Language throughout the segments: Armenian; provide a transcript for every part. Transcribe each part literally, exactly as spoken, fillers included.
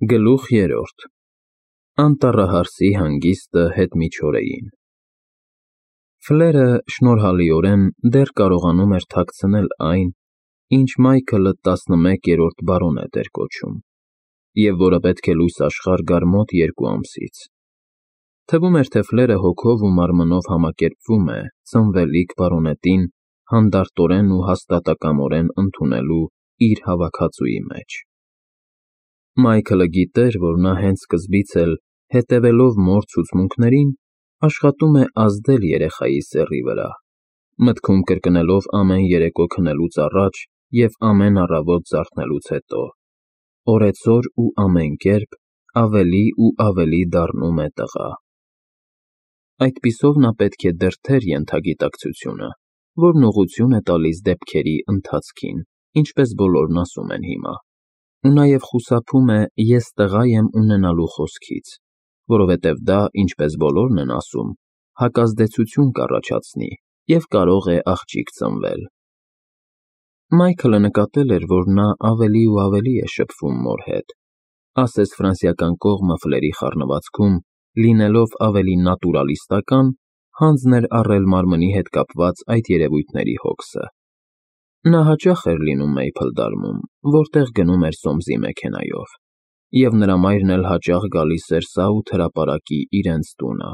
Գլուխ երրորդ Անտառահարսի հանգիստը հետմիջօրեին Ֆլերը շնորհալիորեն դեռ կարողանում էր թաքցնել այն, ինչ Մայքլը տասնմեկերորդ բարոնետ էր կոչում, և որը պետք է լույս աշխարհ գար մոտ երկու ամսից։ Թվում էր, թե Ֆլերը հոգով ու մարմնով համակերպվում է ծնվելիք բարոնետին հանդարտորեն ու հաստատակամորեն ընդունելու իր հավաքածուի մեջ։ Մայքլը գիտեր, որ նա հենց սկզբից էլ, հետևելով մոր ցուցմունքներին, աշխատում է ազդել երեխայի սեռի վրա, մտքում կրկնելով ամեն երեկո քնելուց առաջ և ամեն առավոտ զարթնելուց հետո. «Օրեցօր ու ամեն կերպ ավելի ու ավելի դառնում է տղա»։ Այդպիսով նա պետք է դրդեր ենթագիտակցությունը, որն ուղղություն է տալիս դեպքերի ընթացքին, ինչպես բոլորն ասում են հիմա, ու նաև խուսափում է «ես տղա եմ» ունենալու խոսքից, որովհետև դա, ինչպես բոլորն են ասում, հակազդեցություն կառաջացնի և կարող է աղջիկ ծնվել։ Մայքլը նկատել էր, որ նա ավելի ու ավելի է շփվում մոր հետ, ասես ֆրանսիական կողմը Ֆլերի խառնվածքում, լինելով ավելի նատուրալիստական, հանձն էր առել մարմնի հետ կապված այդ երևույթների հոգսը։ Նա հաճախ էր լինում Մեյփլդարմում, որտեղ գնում էր Սոմսի մեքենայով, և նրա մայրն էլ հաճախ գալիս էր Սաութ հրապարակի իրենց տունը։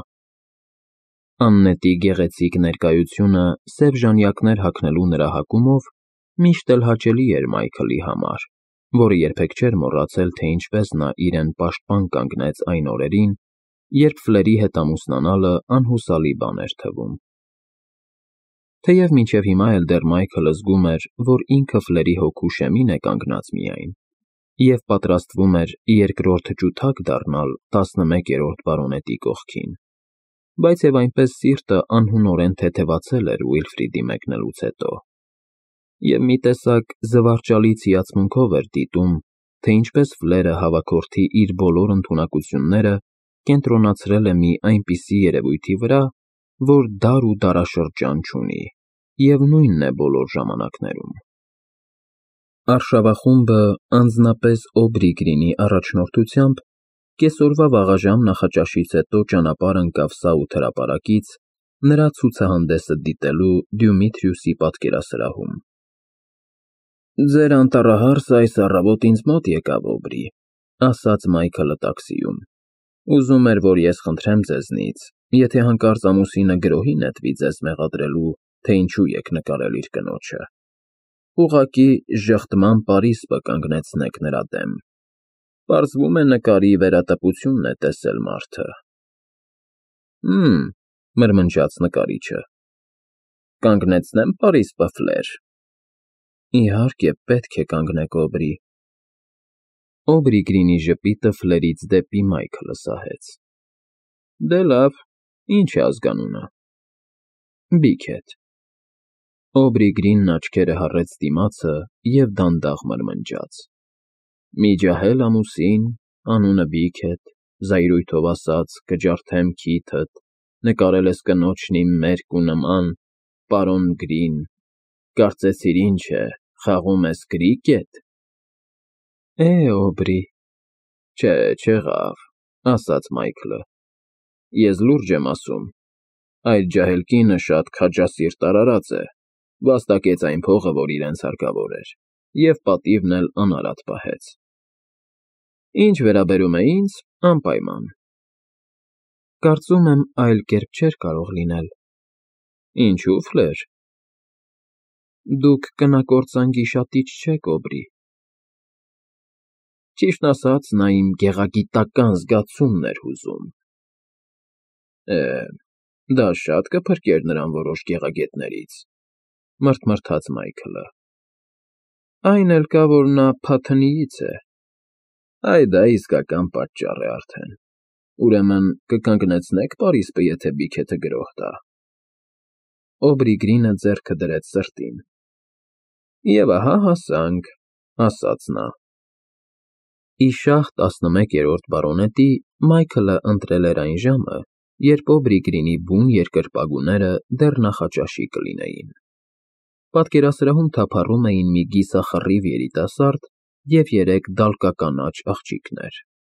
Աննետի գեղեցիկ ներկայությունը սև ժանյակներ հագնելու նրա հակումով միշտ էլ հաճելի էր Մայքլի համար, որը երբեք չէր մոռացել, թե ինչպես նա իրեն պաշտպան կանգնեց այն օրերին, երբ Ֆլերի հետ ամուսնանալը անհուսալի բան էր թվում։ Թեև մինչև հիմա էլ դեռ Մայքլը զգում էր, որ ինքը Ֆլերի հոգու շեմին է կանգնած միայն, և պատրաստվում էր երկրորդ ջութակ դառնալ տասնմեկերորդ բարոնետի կողքին, բայց և այնպես սիրտը անհունորեն թեթևացել էր Ուիլֆրիդի մեկնելուց հետո, և մի տեսակ զվարճալից հիացմունքով էր դիտում, թե ինչպես Ֆլերը հավաքորդի իր բոլոր ընդունակությունները կենտրոնացրել է մի այնպիսի երևույթի վրա, որ դար ու դարաշրջան չունի, և նույնն է բոլոր ժամանակներում։ Արշավախումբը, անձնապես Օբրի Գրինի առաջնորդությամբ, կեսօրվա վաղաժամ նախաճաշից հետո ճանապարհ ընկավ Սաութ հրապարակից, նրա ցուցահանդեսը դիտելու Դյումիթրիուսի պատկերասրահում։ «Ձեր անտառահարսը այս առավոտ ինձ մոտ եկավ, Օբրի», ասաց Մայքլը տաքսիում։ «Ուզում էր, որ ես խնդրեմ ձեզնից, եթե հանկարծ ամուսինը գրոհի նետվի ձեզ մեղադրելու, թե ինչու եք նկարել իր կնոջը, ուղղակի ժխտման պարիսպը կանգնեցնեք նրա դեմ։ Պարզվում է, նկարի վերատպությունն է տեսել մարդը»։ «Հըմ», մրմնջաց նկարիչը, «կանգնեցնե՞մ պարիսպը, Ֆլեր»։ «Իհարկե, պետք է կանգնեք, Օբրի»։ Օբրի Գրինի ժպիտը Ֆլերից դեպի Մայքլը սահեց։ «Դե լավ, ի՞նչ է ազգանունը»։ «Բիքեթ»։ Օբրի Գրինն աչքերը հառեց դիմացը և դանդաղ մրմնջաց։ «Մի ջահել ամուսին, անունը Բիքեթ, զայրույթով ասած՝ կջարդեմ քիթդ, նկարել ես կնոջն իմ մերկ ու նման, պարոն Գրին, կարծեցիր ինչ է, խաղում ես կրիկե՞տ»։ «Է, Օբրի»։ «Չէ, չեղավ», ասաց Մայքլը։ «Ես լուրջ եմ ասում, այդ ջահել կինը շատ քաջասիրտ արարած է, վաստակեց այն փողը, որ իրենց հարկավոր էր, և պատիվն էլ անարատ պահեց։ Ինչ վերաբերում է ինձ, անպայման»։ «Կարծում եմ այլ կերպ չէր կարող լինել»։ «Ինչո՞ւ, Ֆլեր»։ «Դուք կնակործան գիշատիչ չեք, Օբրի»։ Ճիշտն ասած, նա իմ գեղագիտական զգացումն էր հուզում։ «Է, դա շատ կփրկեր նրան որոշ գեղագետներից», մռթմռթաց Մայքլը։ «Այն էլ կա, որ նա Փաթնիից է»։ «Այ դա իսկական պատճառ է արդեն։ Ուրեմն կկանգնեցնե՞ք պարիսպը, եթե Բիքեթը գրոհ տա»։ Օբրի Գրինը ձեռքը դրեց սրտին։ «Եվ ահա հասանք», ասաց նա։ Իշահ տասնմեկերորդ բարոնետի Մայքլը ընտրել էր այն ժամը, երբ Օբրի Գրինի բուն երկրպագուները դեռ նախաճաշի կլինեին։ Պատկերասրահում թափառում էին մի կիսախռիվ երիտասարդ և երեք դալկականաչ աղջիկներ։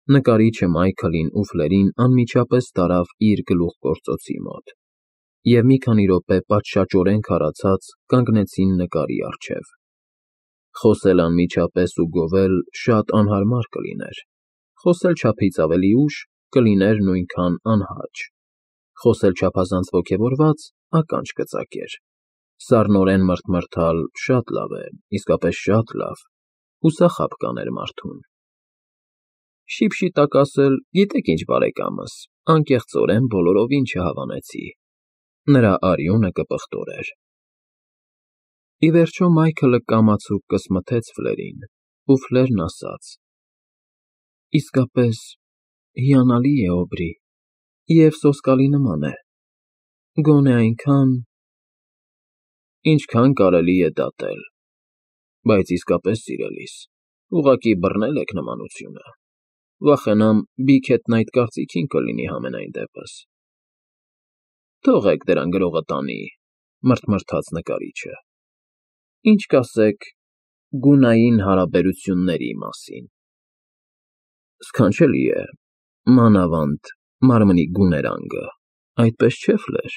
Նկարիչը Մայքլին ու Ֆլերին անմիջապես տարավ իր գլուխգործոցի մոտ, և մի քանի րոպե պատշաճորեն քարացած կանգնեցին նկարի առջև։ Խոսել անմիջապես ու գովել շատ անհարմար կլիներ, խոսել չափից ավելի ուշ կլիներ նույնքան անհաճ, խոսել չափազանց ոգևորված ականջ կծակեր։ Սառնորեն մռթմռթալ շատ լավ է, իսկապես շատ լավ, հուսախաբ կաներ մարդուն։ Շիպշիտակ ասել, գիտեք ինչ, բարեկամս, անկեղծորեն բոլորովին չհավանեցի։ Նրա արյունը կպղտոր էր։ Ի վերջո Մայքլը կամացուկ կսմթեց Ֆլերին, ու Ֆլերն ասաց. Իսկապես հիանալի է, Օբրի, և սոսկալի նման է, գոնե այնքան… Ինչքան կարելի է դատել, բայց իսկապես սիրելիս, ուղղակի բռնել եք նմանությունը, վախենամ Բիքեթն այդ կարծիքին կլինի համենայն դեպս։ Թողեք դրան գրողը տանի, մռթմռթաց նկարիչը, ինչ կասեք գունային հարաբերությունների մասին։ Սքանչելի է, մանավանդ մարմնի գուներանգը, այդպես չէ, Ֆլեր։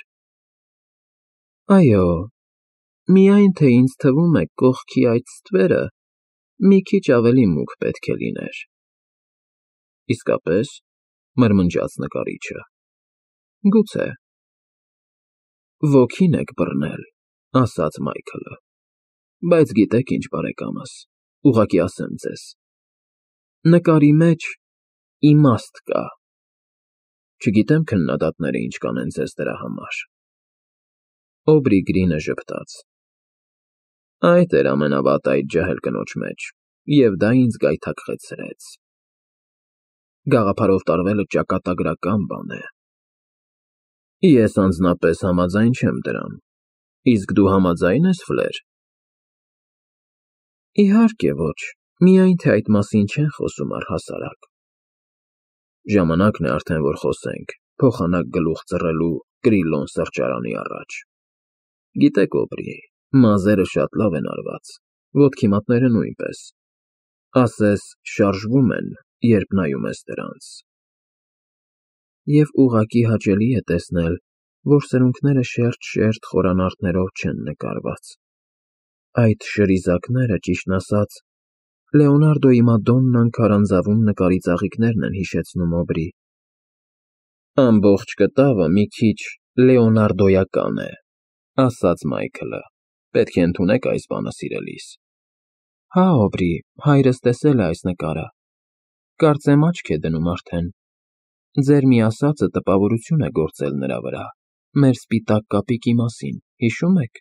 Այո, միայն թե ինձ թվում է կողքի այդ ստվերը մի քիչ ավելի մուգ պետք է լիներ։ Իսկապե՞ս, մրմնջաց նկարիչը, գուցե։ Ոգին եք բռնել, ասաց Մայքլը, բայց գիտեք ինչ, բարեկամս, ուղղակի ասեմ ձեզ, նկարի մեջ իմաստ կա, չգիտեմ քննադատները ինչ կանեն ձեզ դրա համար։ Օբրի Գրինը ժպտաց. Այդ էր ամենավատը այդ ջահել կնոջ մեջ, և դա ինձ գայթակղեցրեց։ Գաղափարով տարվելը ճակատագրական բան է։ Ես անձնապես համաձայն չեմ դրան, իսկ դու համաձա՞յն ես, Ֆլեր։ Իհարկե ոչ, միայն թե այդ մասին չեն խոսում առհասարակ։ Ժամանակն է արդեն, որ խոսենք, փոխանակ գլուխ ծռելու Կրիլլոն սրճարանի առաջ։ Գիտեք, Օբրի, մազերը շատ լավ են արված, ոտքի մատները նույնպես, ասես շարժվում են, երբ նայում ես դրանց։ Եվ ուղղակի հաճելի է տեսնել, որ սրունքները շերտ֊շերտ խորանարդներով չեն նկարված։ Այդ շրիզակները, ճիշտն ասած, Լեոնարդոյի Մադոննան քարանձավում նկարի ծաղիկներն են հիշեցնում, Օբրի։ Ամբողջ կտավը մի քիչ լեոնարդոյական է, ասաց Մայքլը, պետք է ընդունեք այս բանը, սիրելիս։ Հա, Օբրի, հայրս տեսել է այս նկարը, կարծեմ աչք է դնում արդեն։ Ձեր մի ասածը տպավորություն է գործել նրա վրա, մեր սպիտակ կապիկի մասին, հիշո՞ւմ եք։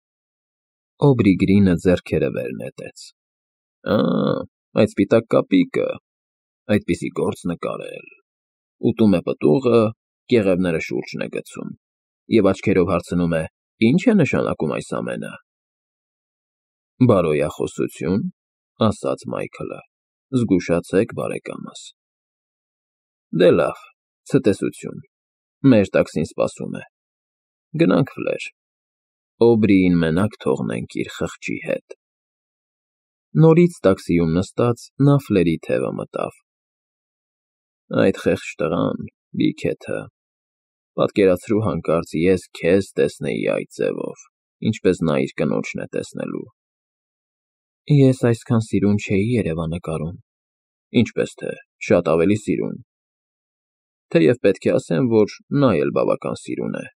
Օբրի Գրինը ձեռքերը վեր նետեց։ Ա, այդ սպիտակ կապիկը, այդպիսի գործ նկարել, ուտում է պտուղը, կեղևները շուրջն է գցում, և աչքերով հարցնում է. Ինչ է նշանակում այս ամենը։ Բարոյախոսություն, ասաց Մայքլը, զգուշացեք, բարեկամս։ Դե լավ, ցտեսություն, մեր տաքսին սպասում է։ Գնանք, Ֆլեր, Օբրիին մենակ թողնենք իր խղճի հետ։ Նորից տաքսիում նստած նա Ֆլերի թևը մտավ։ Այդ խեղճ տղան, Բիքեթը, պատկերացրու հանկարծ ես քեզ տեսնեի այդ ձևով, ինչպես նա իր կնոջն է տեսնելու։ Ես այսքան սիրուն չէի երևա նկարում։ Ինչպես թե, շատ ավելի սիրուն։ Թեև պետք է ասեմ, որ նա էլ բավական սիրուն է։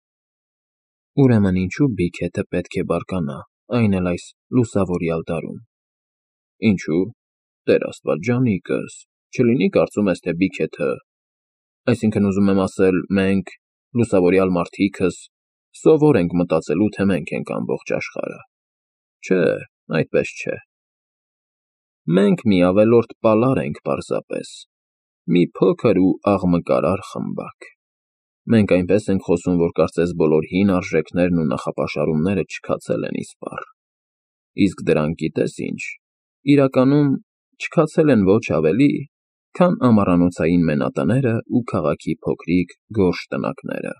Ուրեմն ինչու Բիքեթը պետք է բարկանա, այն էլ այս լուսավորյալ դարում։ Ինչու՞, Տեր Աստված, ջանիկս, չլինի կարծում ես, թե Բիքեթը, այսինքն ուզում եմ ասել, մենք, լուսավորյալ մարդիկս, սովոր ենք մտածելու, թե մենք ենք ամբողջ աշխարհը։ Չէ, այդպես չէ։ Մենք մի ավելորդ պալար ենք պարզապես, մի փոքր ու աղմկարար խմբակ։ Մենք այնպես ենք խոսում, որ կարծես բոլոր հին արժեքներն ու նախապաշարումները չքացել են իսպառ։ Իսկ դրանք գիտես ինչ, իրականում չքացել են ոչ ավելի, քան ամառանոցային մենատները ու քաղաքի փոքրիկ գորշ տնակները։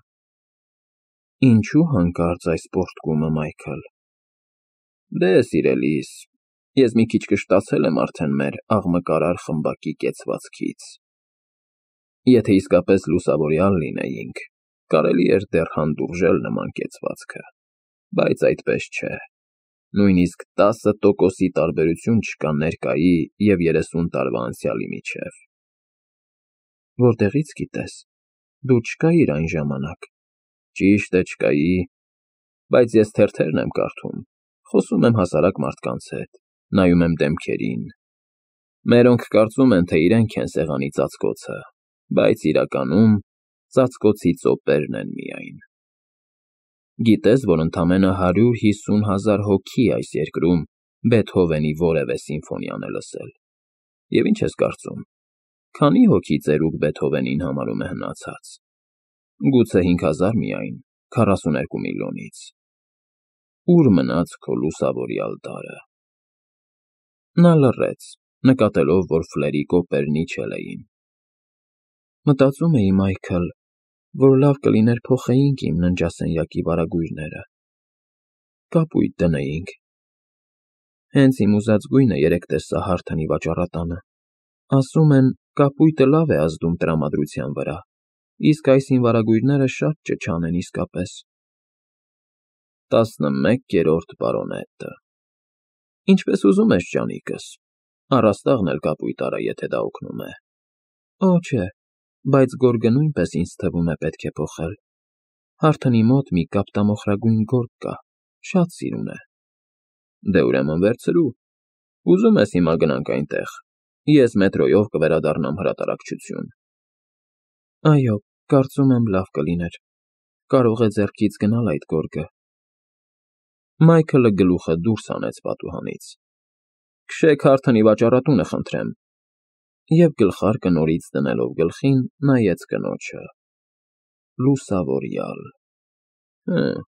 Ինչու հանկարծ այս պոռթկումը, Մայքլ։ Դե, սիրելիս, ես մի քիչ կշտացել եմ արդեն մեր աղմկարար խմբակի կեցվածքից։ Եթե իսկապես լուսավորյալ լինեինք, կարելի էր դեռ հանդուրժել նման կեցվածքը, բայց այդպես չէ, նույնիսկ տասը տոկոսի տարբերություն չկա ներկայի և երեսուն տարվա անցյալի միջև։ Որտեղի՞ց գիտես, դու չկայիր այն ժամանակ։ Ճիշտ է, չկայի, բայց ես թերթերն եմ կարդում, խոսում եմ հասարակ մարդկանց հետ, նայում եմ դեմքերին։ Մերոնք կարծում են, թե իրենք են սեղանի ծածկոցը, բայց իրականում ծածկոցի ծոպերն են միայն։ Գիտես, որ ընդամենը հարյուր հիսուն հազար հոգի այս երկրում Բեթհովենի որևէ սիմֆոնիան է լսել։ Եվ ինչ ես կարծում, քանի՞ հոգի ծերուկ Բեթհովենին համարում է հնացած։ Գուցե հինգ հազար միայն քառասուներկու միլիոնից։ Ո՞ւր մնաց քո լուսավորյալ դարը։ Նա լռեց, նկատելով, որ Ֆլերի կոպերն իջել էին։ Մտածում էի, Մայքլ, որ լավ կլիներ փոխեինք իմ ննջասենյակի վարագույրները, կապույտ դնեինք։ Հենց իմ ուզած գույնը երեկ տեսա Հարթոնի վաճառատանը։ Ասում են, կապույտը լավ է ազդում տրամադրության վրա, իսկ այս իմ վարագույրները շատ ճչան են իսկապես։ Տասնմեկերորդ բարոնետը։ Ինչպես ուզում ես, ջանիկս, առաստաղն էլ կապույտ արա, եթե դա օգնում է։ Օ, չէ, բայց գորգը նույնպես ինձ թվում է պետք է փոխել։ Հարթոնի մոտ մի կապտամոխրագույն գորգ կա, շատ սիրուն է։ Դե ուրեմն վերցրու։ Ուզում ես հիմա գնանք այնտեղ։ Ես մետրոյով կվերադառնամ հրատարակչություն։ Այո, կարծում եմ լավ կլիներ։ Կարող է ձեռքից գնալ այդ գորգը։ Մայքլը գլուխը դուրս հանեց պատուհանից։ Քշեք Հարթոնի վաճառատունը, խնդրեմ։ Եվ գլխարկը նորից դնելով գլխին, նայեց կնոջը։ Լուսավորյալ։ Հը,